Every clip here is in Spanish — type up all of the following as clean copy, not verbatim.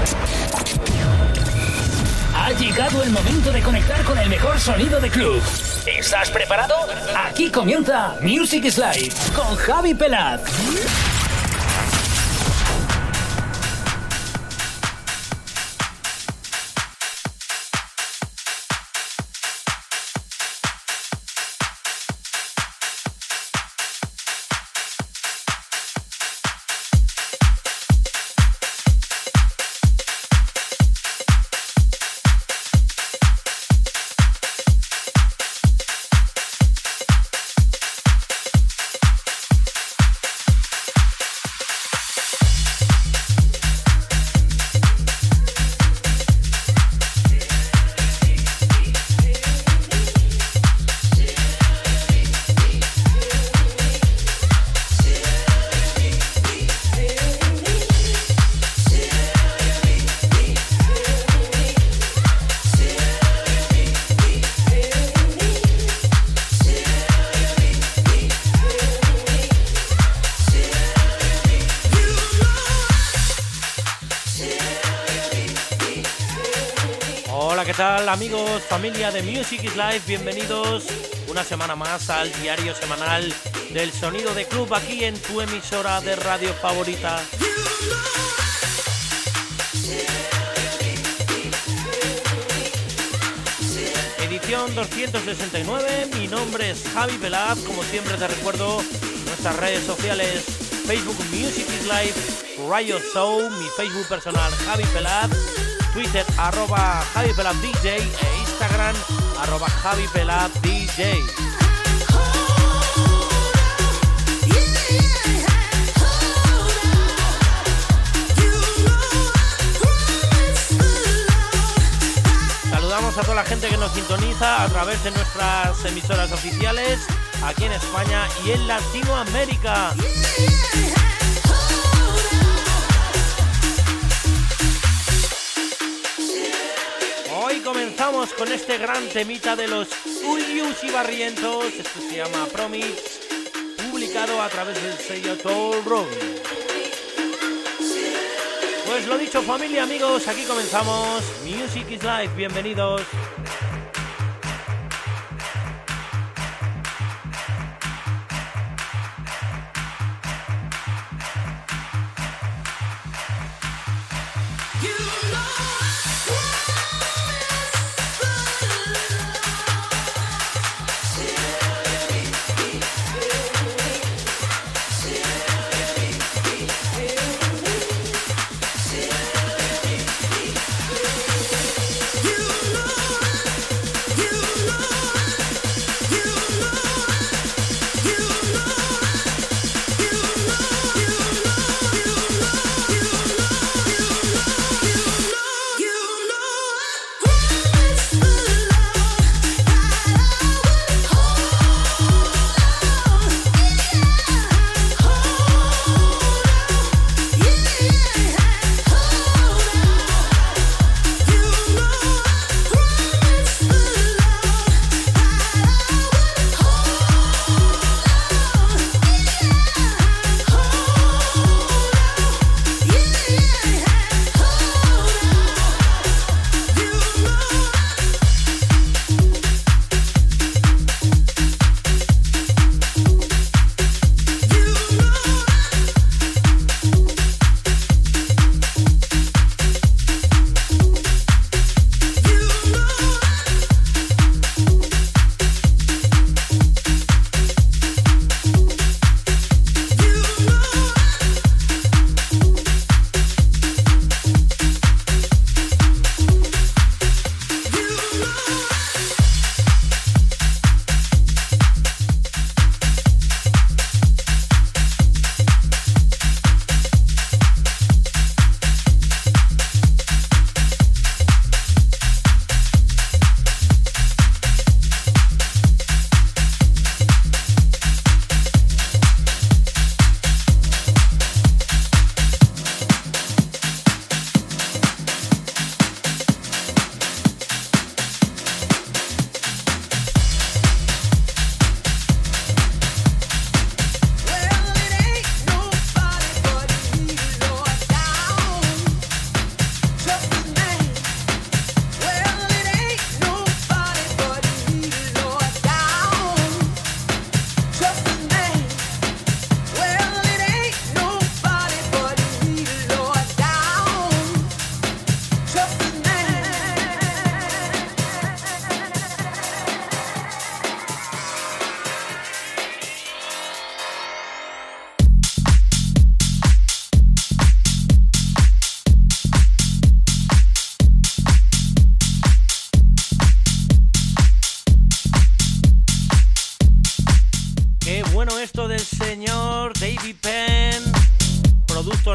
Ha llegado el momento de conectar con el mejor sonido de club. ¿Estás preparado? Aquí comienza Music is Live con Javi Pelaz. Amigos, familia de Music is Live, bienvenidos una semana más al diario semanal del sonido de club aquí en tu emisora de radio favorita. Edición 269, mi nombre es Javi Pelaz, como siempre te recuerdo nuestras redes sociales, Facebook Music is Live, Radio Show, mi Facebook personal Javi Pelaz, Twitter @JaviPelazDJ e Instagram @JaviPelazDJ. Saludamos a toda la gente que nos sintoniza a través de nuestras emisoras oficiales aquí en España y en Latinoamérica. Hoy comenzamos con este gran temita de los Ulius y Barrientos. Esto se llama Promise, publicado a través del sello Toll Road. Pues lo dicho, familia, amigos, aquí comenzamos Music is Live, bienvenidos.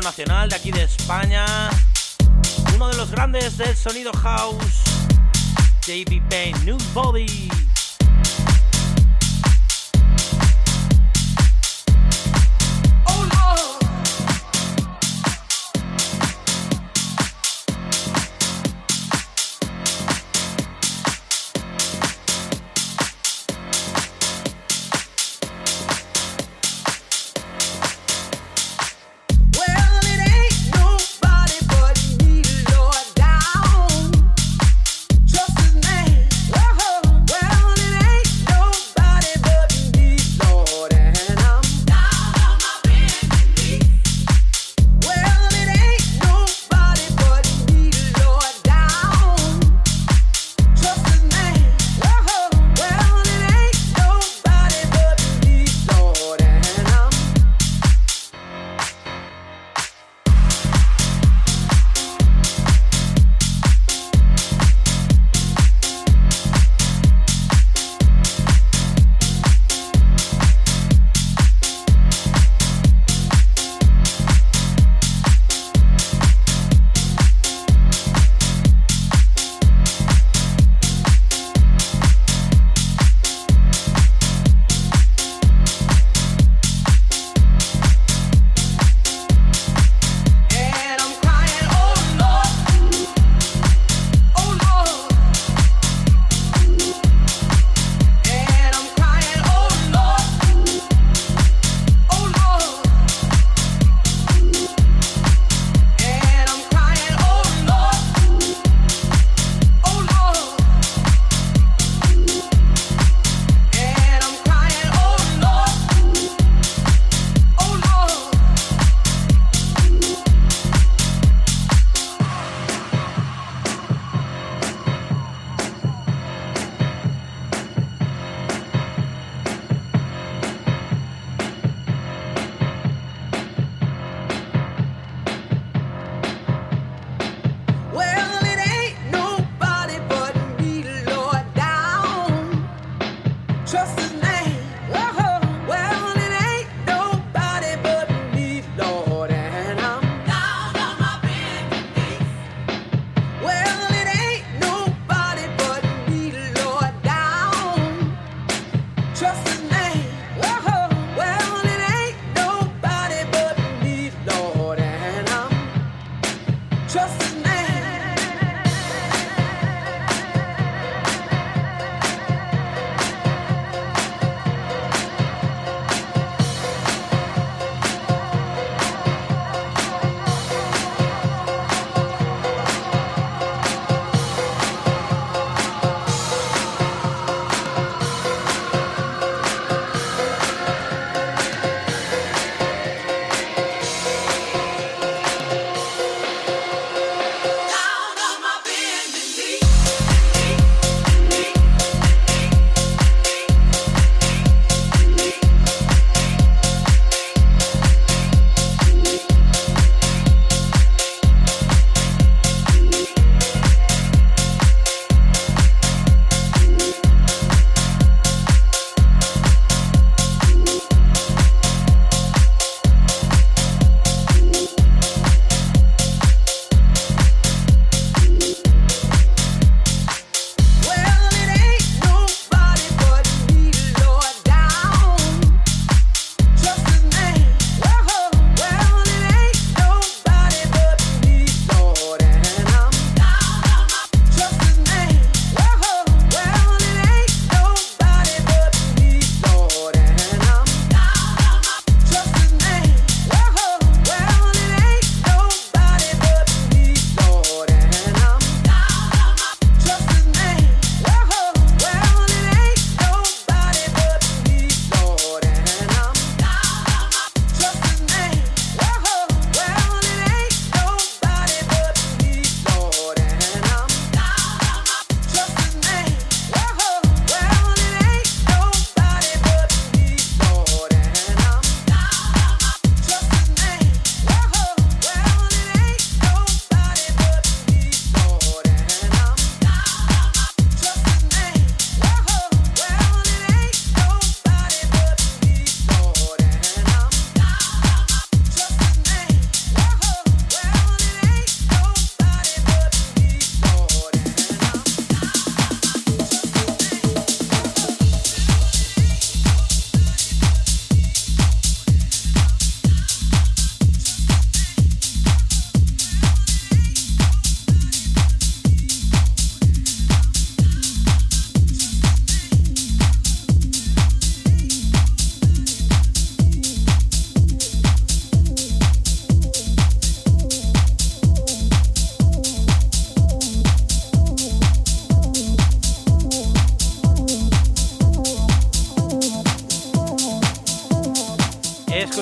ídolo nacional de aquí de España, uno de los grandes del sonido house, JB Payne, New Body.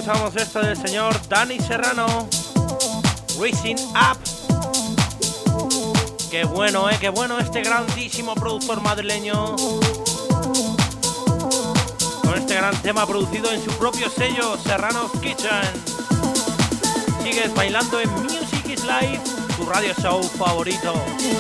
escuchamos esto del señor Dani Serrano, Rising Up. Qué bueno, qué bueno este grandísimo productor madrileño, con este gran tema producido en su propio sello, Serrano's Kitchen. Sigues bailando en Music is Life, tu radio show favorito.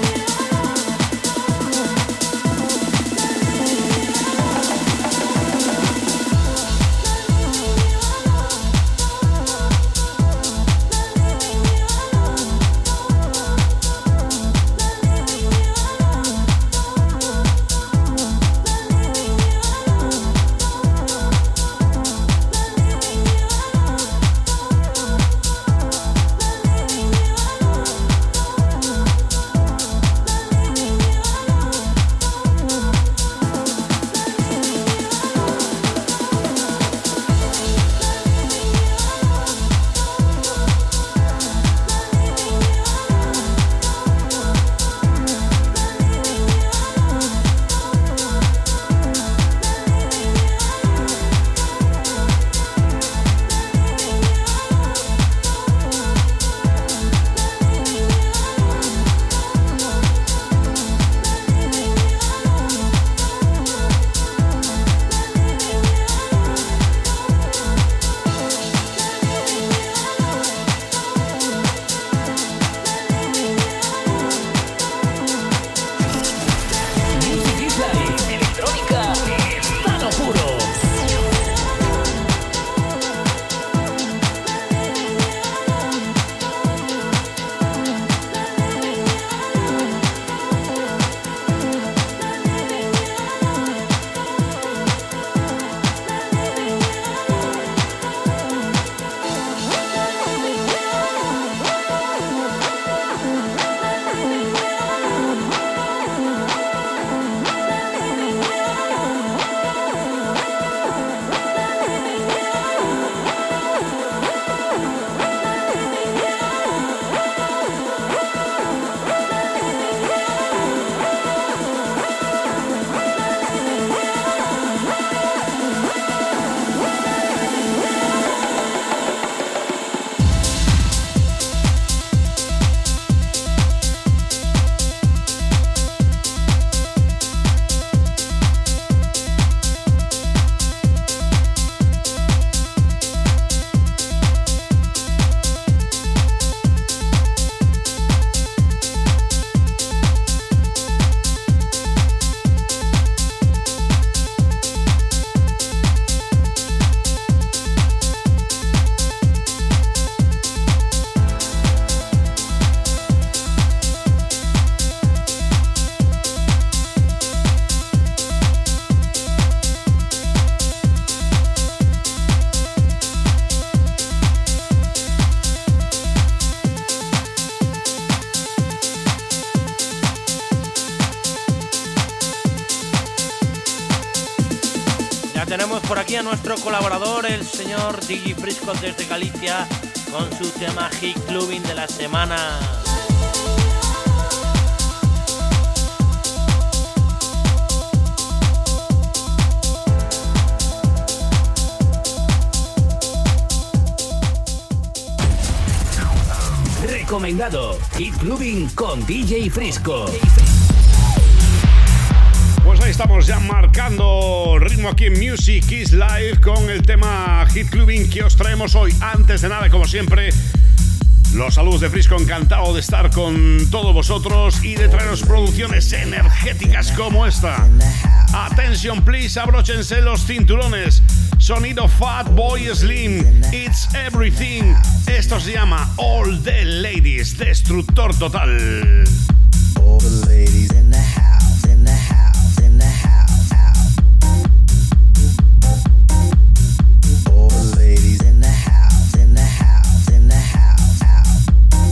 Tenemos por aquí a nuestro colaborador, el señor DJ Frisco desde Galicia, con su tema Hit Clubbing de la semana. Recomendado Hit Clubbing con DJ Frisco. Pues ahí estamos ya marcando ritmo aquí en Music is Live con el tema Hit Clubbing que os traemos hoy. Antes de nada, como siempre, los saludos de Frisco, encantado de estar con todos vosotros y de traeros producciones energéticas como esta. Attention please, abróchense los cinturones. Sonido Fatboy Slim, It's Everything. Esto se llama All the Ladies, destructor total. All the ladies in the house, in the house, in the house, house. All the ladies in the house, in the house, in the house, house.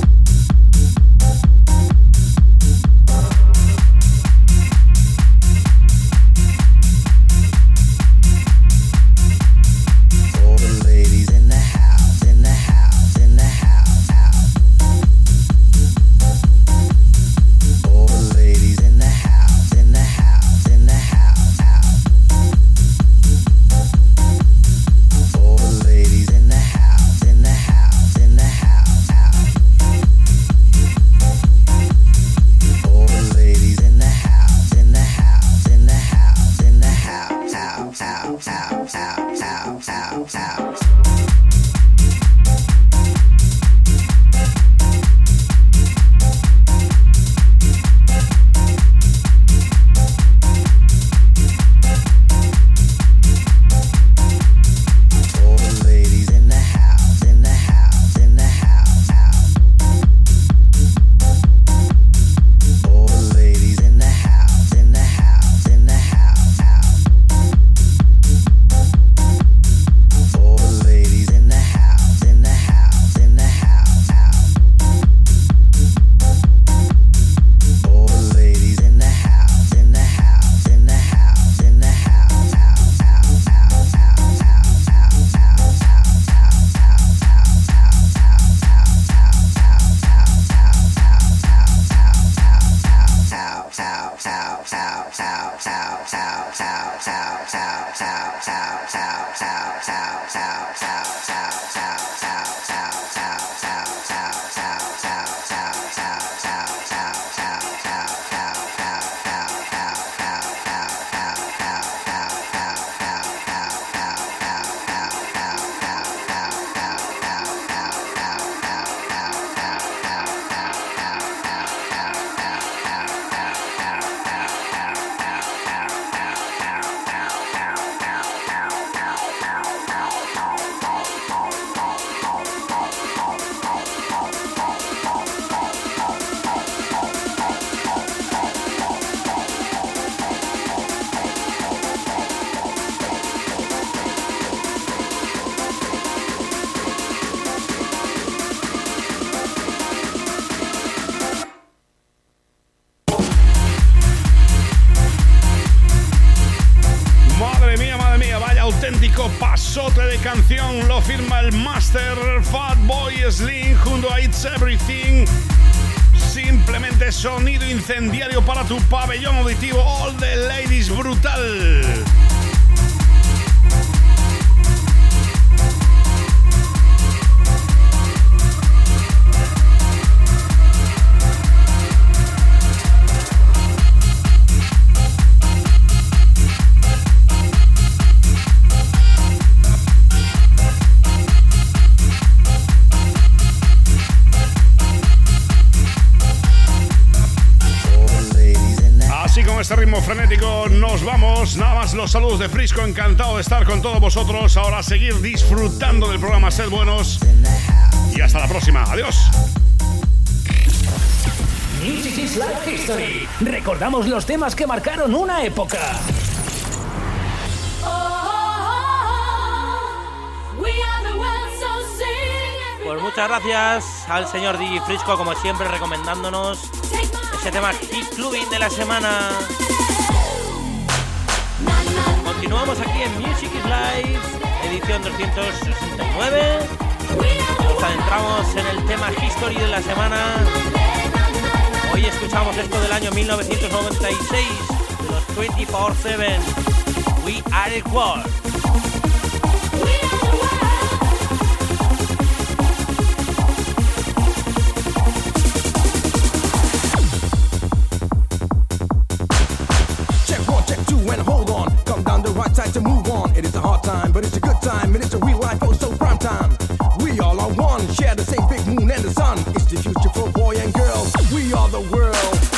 All the ladies in the house, in the house, in the house, house. All the ladies Master, Fatboy Slim junto a It's Everything. Simplemente sonido incendiario para tu pabellón auditivo. All the Ladies, brutal. Con este ritmo frenético nos vamos. Nada más los saludos de Frisco. Encantado de estar con todos vosotros. Ahora seguir disfrutando del programa. Sed buenos y hasta la próxima. Adiós. Music is Life History. Recordamos los temas que marcaron una época. Pues muchas gracias al señor DJ Frisco, como siempre, recomendándonos ese tema Hit Clubbing de la semana. Continuamos aquí en Music is Live, edición 269. Nos adentramos en el tema History de la semana. Hoy escuchamos esto del año 1996, de los 24/7. We Are the World. And hold on, come down the right side to move on. It is a hard time, but it's a good time, and it's a real life, oh so prime time. We all are one, share the same big moon and the sun. It's the future for boy and girl. We are the world.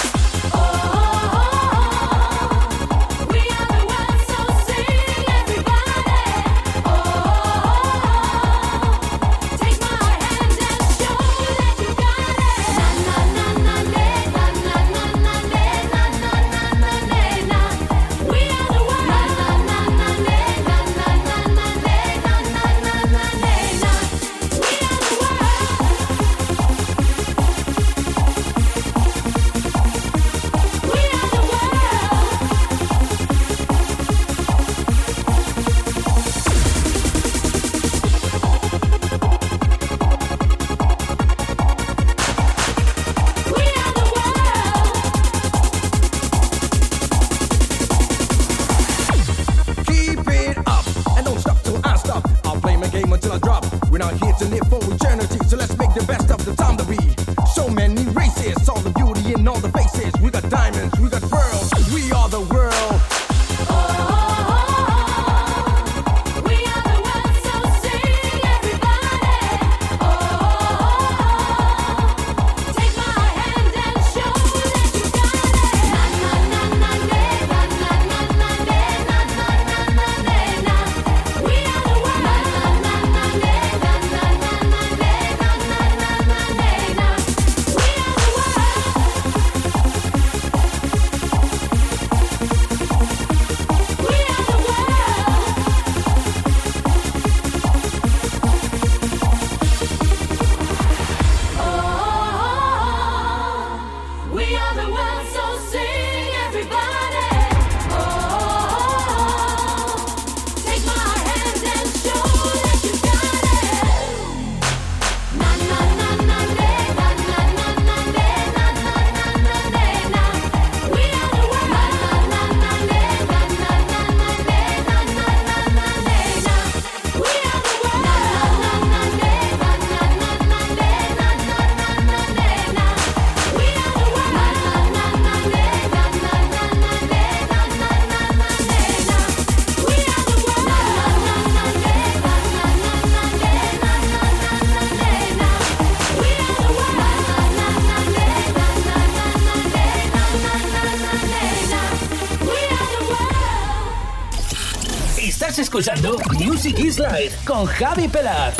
Estás escuchando Music is Live con Javi Pelaz.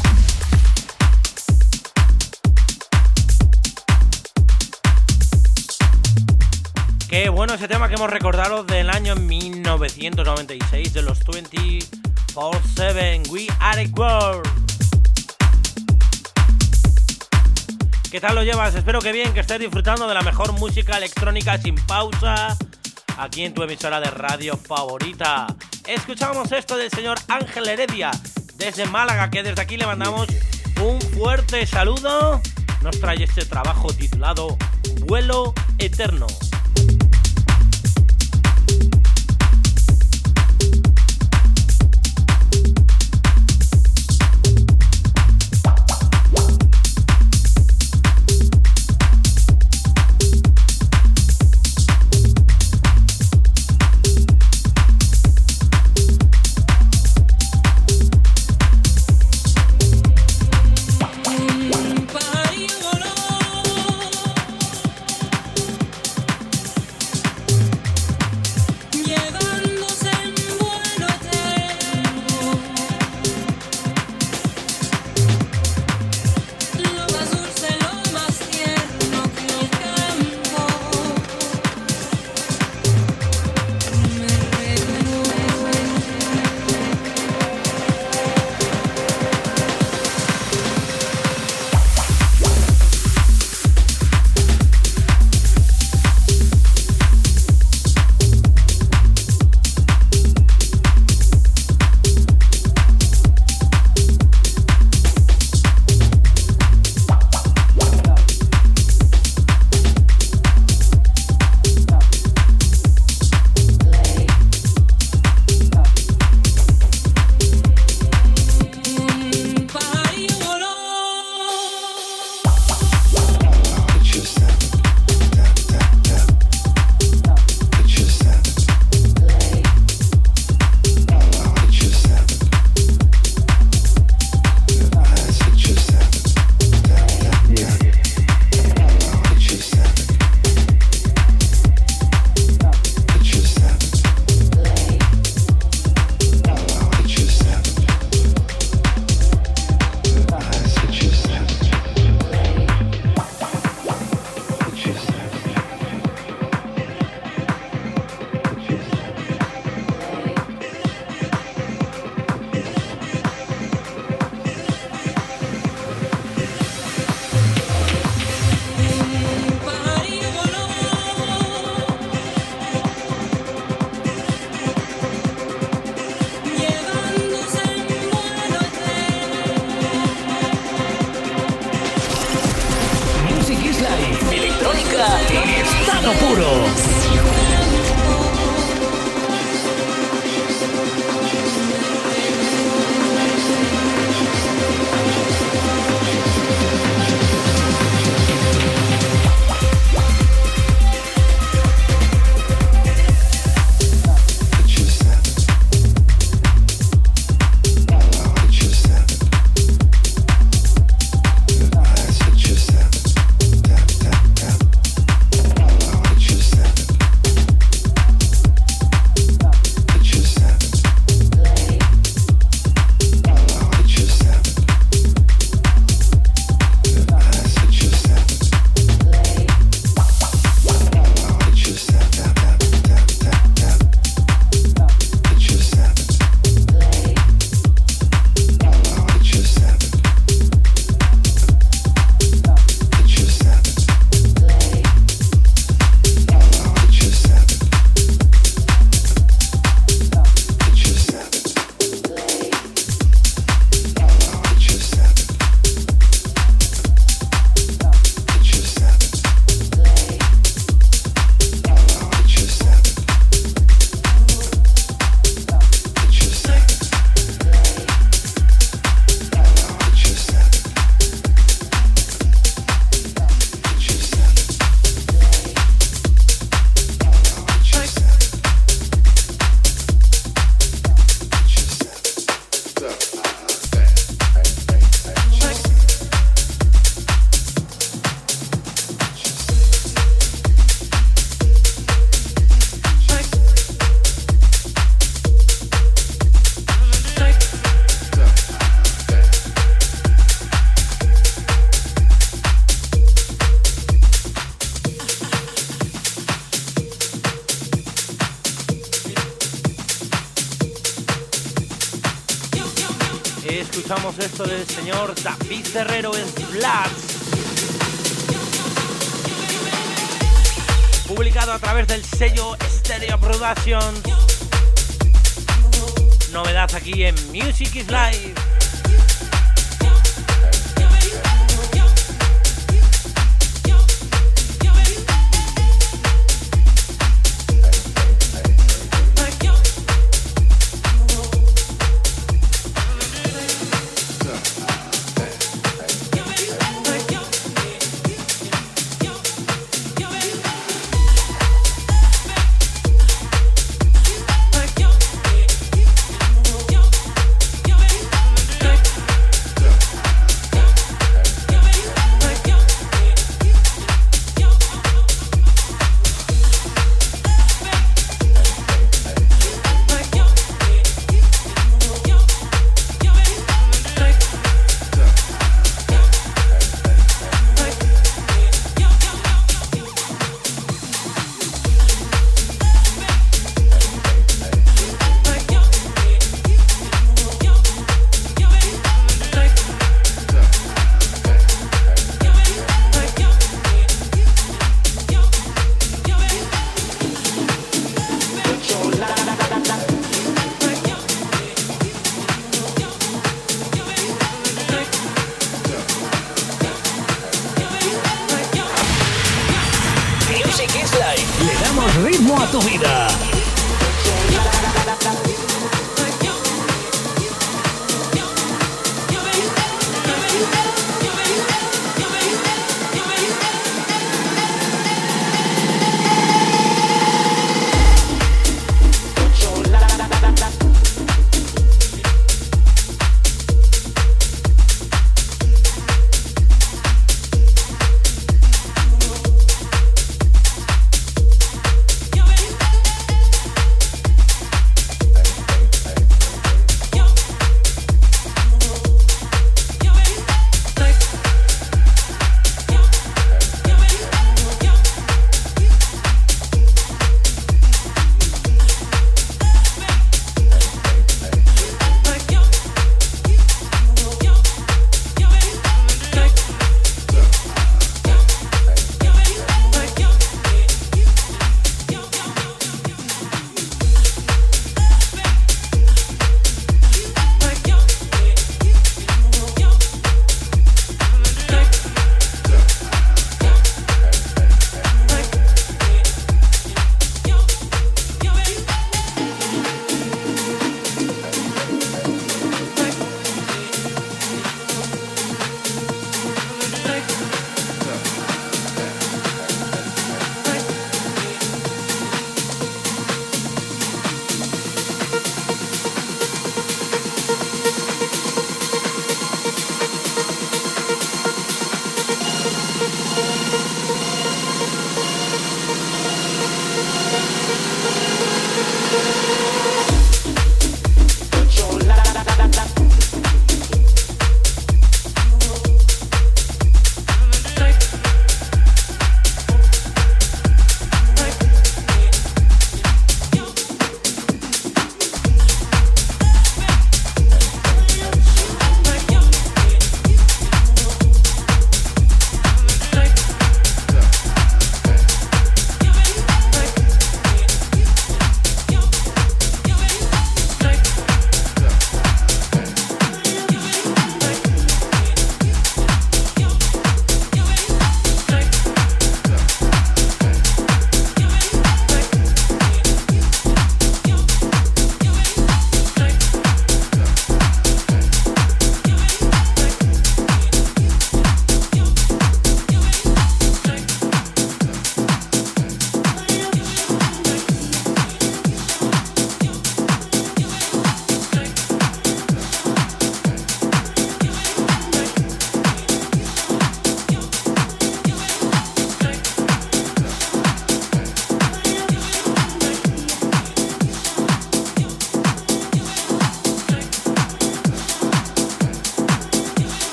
Qué bueno ese tema que hemos recordado del año 1996 de los 24/7. We Are the World. ¿Qué tal lo llevas? Espero que bien, que estés disfrutando de la mejor música electrónica sin pausa aquí en tu emisora de radio favorita. Escuchamos esto del señor Ángel Heredia, desde Málaga, que desde aquí le mandamos un fuerte saludo. Nos trae este trabajo titulado Vuelo Eterno. Escuchamos esto del señor David Herrero en Blast, publicado a través del sello Stereo Productions. novedad aquí en Music is Live. Ritmo a tu vida.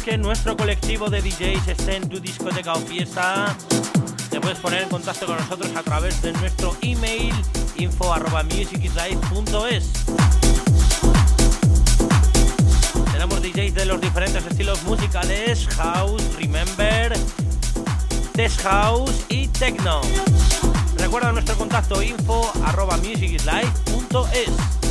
que nuestro colectivo de DJs esté en tu discoteca o fiesta, te puedes poner en contacto con nosotros a través de nuestro email info@musicislive.es. Tenemos DJs de los diferentes estilos musicales: house, remember, test house y techno. Recuerda nuestro contacto info@musicislive.es.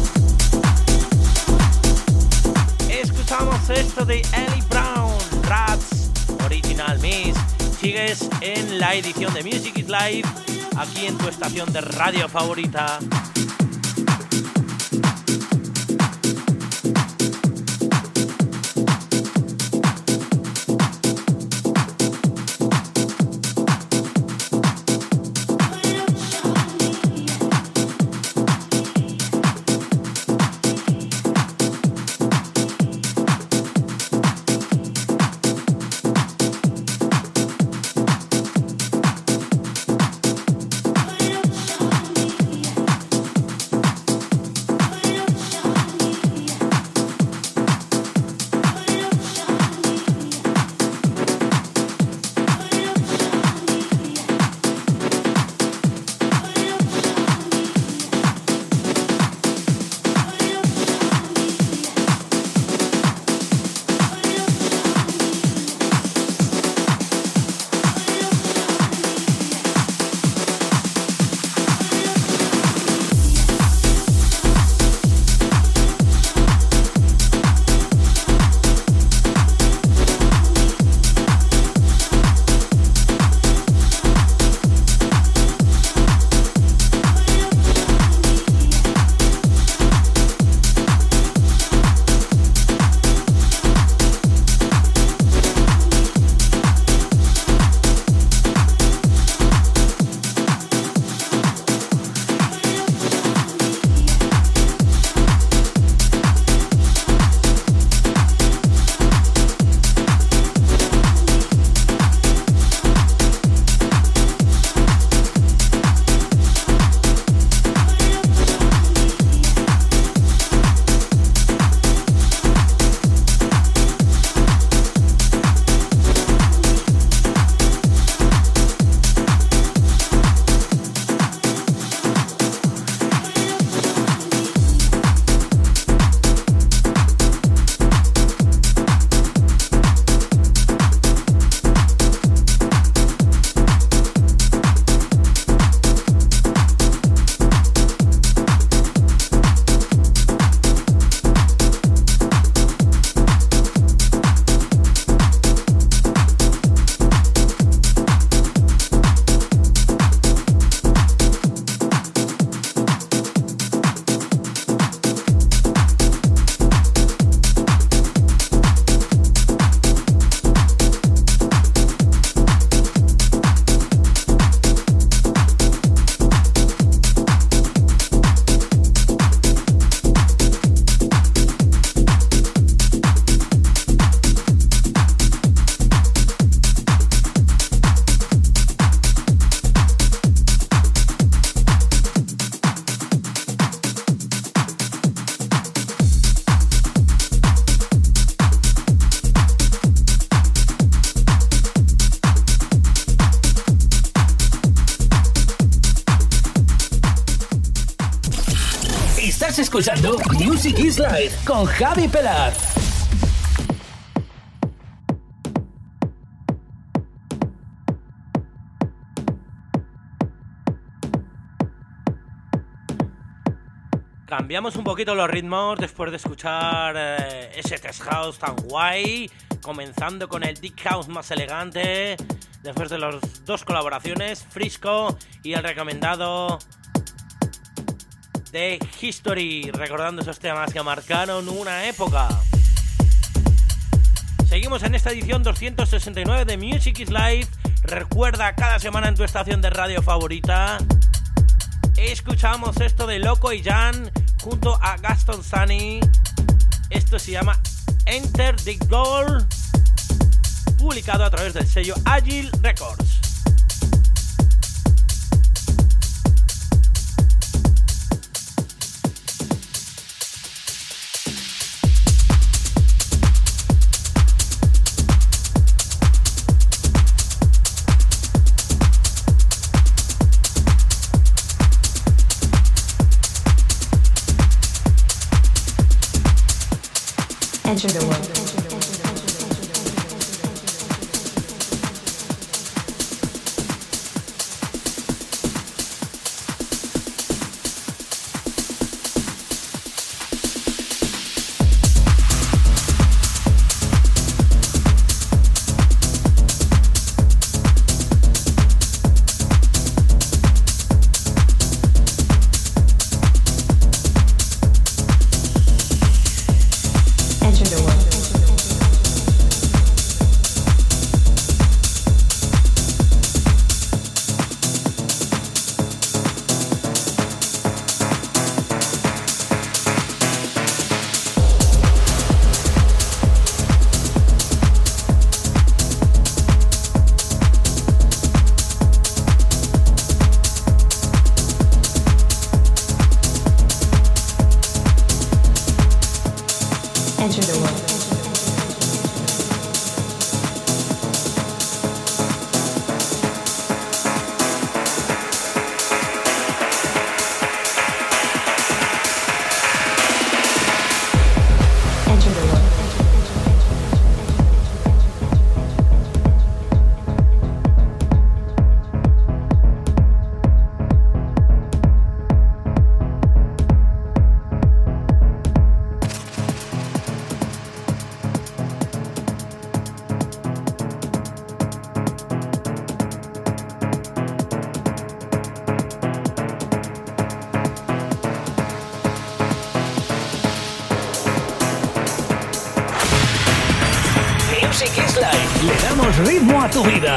Escuchamos esto de Ellie Brown, Rats, Original Mix. Sigues en la edición de Music is Live, aquí en tu estación de radio favorita. escuchando Music is Live con Javi Pelaz. Cambiamos un poquito los ritmos después de escuchar ese test house tan guay, comenzando con el deep house más elegante, después de las dos colaboraciones, Frisco y el recomendado de History, recordando esos temas que marcaron una época. Seguimos en esta edición 269 de Music is Live. Recuerda, cada semana en tu estación de radio favorita escuchamos esto de Loco y Jan junto a Gaston Sunny. Esto se llama Enter the Goal, publicado a través del sello Agile Records. Enter the world. Le damos ritmo a tu vida.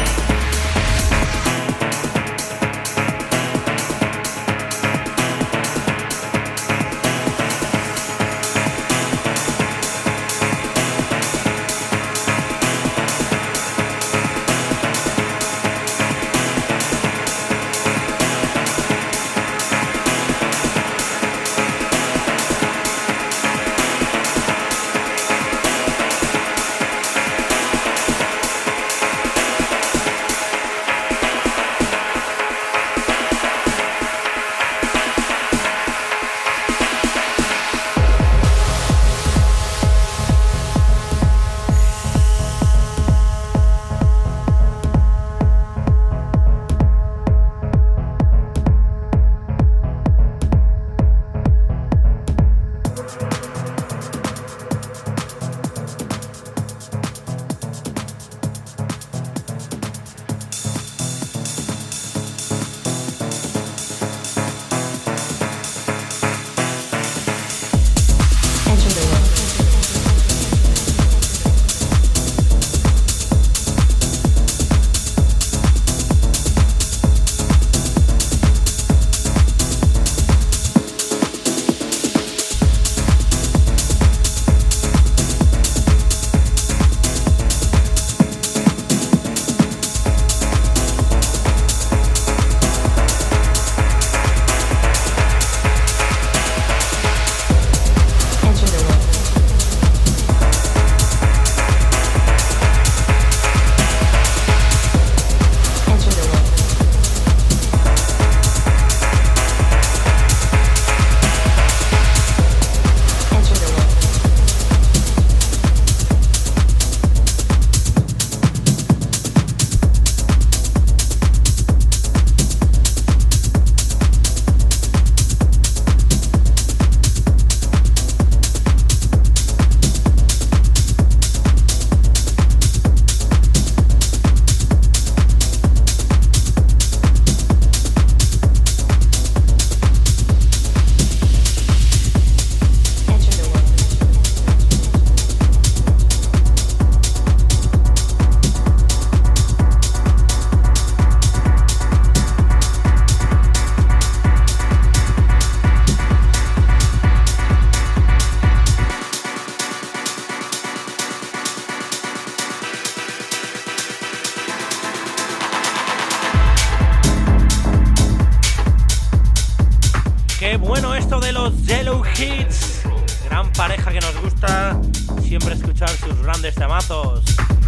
Qué bueno esto de los Yellow Hits. Gran pareja que nos gusta siempre escuchar sus grandes temazos.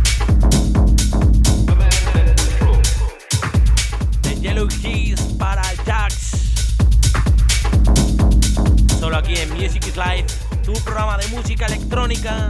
The Yellow Hits para Jax. Solo aquí en Music is Live. tu programa de música electrónica.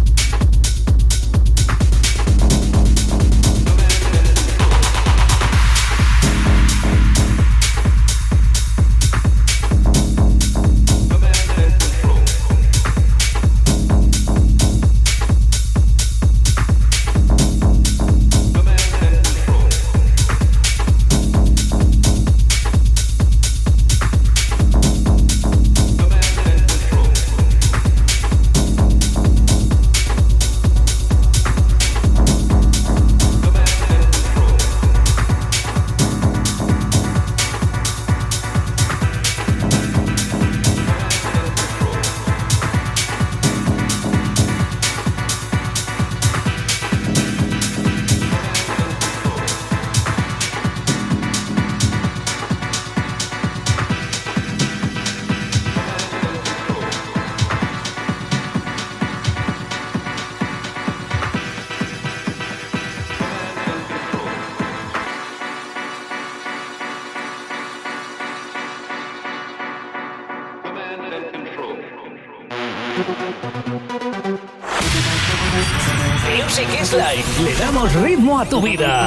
Music is Life. Le damos ritmo a tu vida.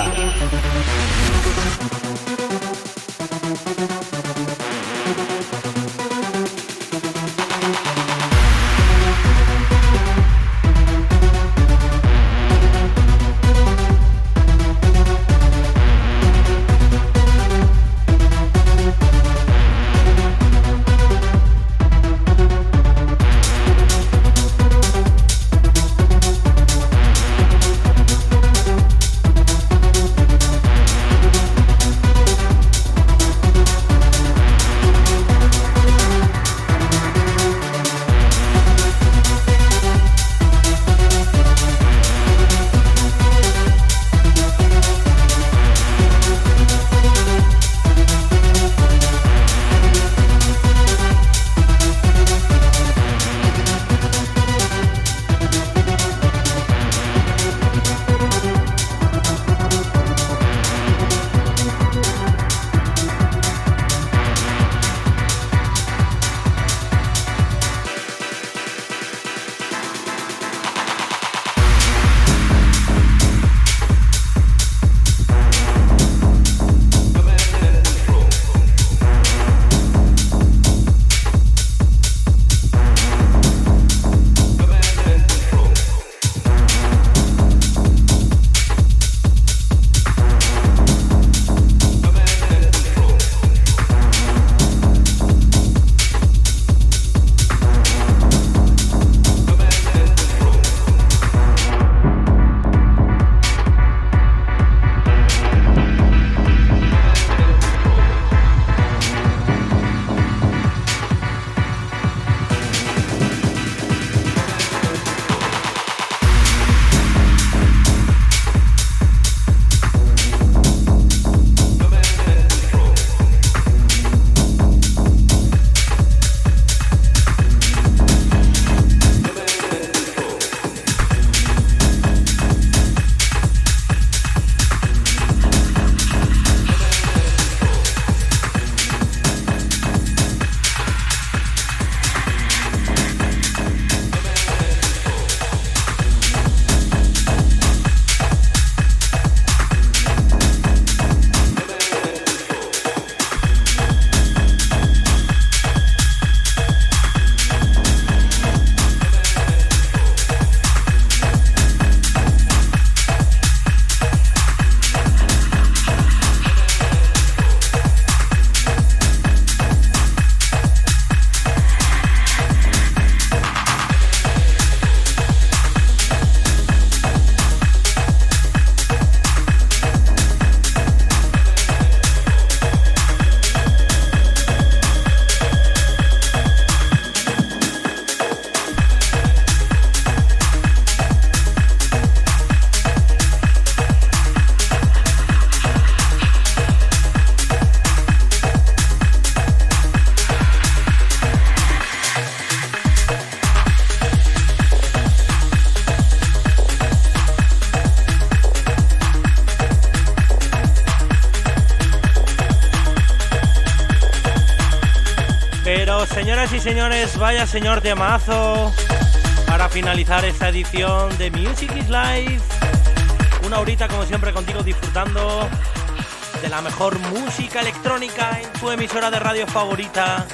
Señoras y señores, vaya señor temazo para finalizar esta edición de Music is Life. Una horita como siempre contigo disfrutando de la mejor música electrónica en tu emisora de radio favorita.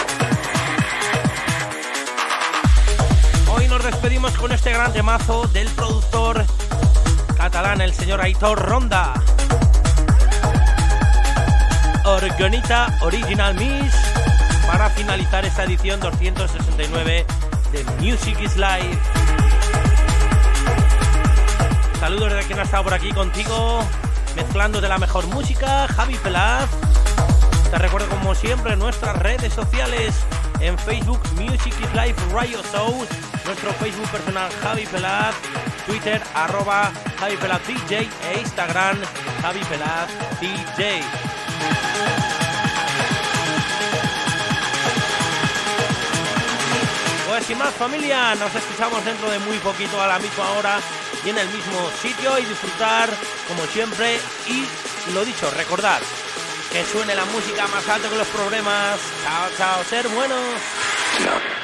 Hoy nos despedimos con este gran temazo del productor catalán, el señor Aitor Ronda. Orgonita Original Mix para finalizar esta edición 269 de Music is Life. Saludos desde quien ha estado por aquí contigo, mezclando de la mejor música, Javi Pelaz. Te recuerdo como siempre nuestras redes sociales, en Facebook Music is Life Radio Show, nuestro Facebook personal Javi Pelaz, Twitter @Javi Pelaz DJ e Instagram Javi Pelaz DJ. Pues sin más, familia, nos escuchamos dentro de muy poquito a la misma hora y en el mismo sitio, y disfrutar como siempre. Y lo dicho, recordad que suene la música más alto que los problemas. Chao, chao, ser buenos.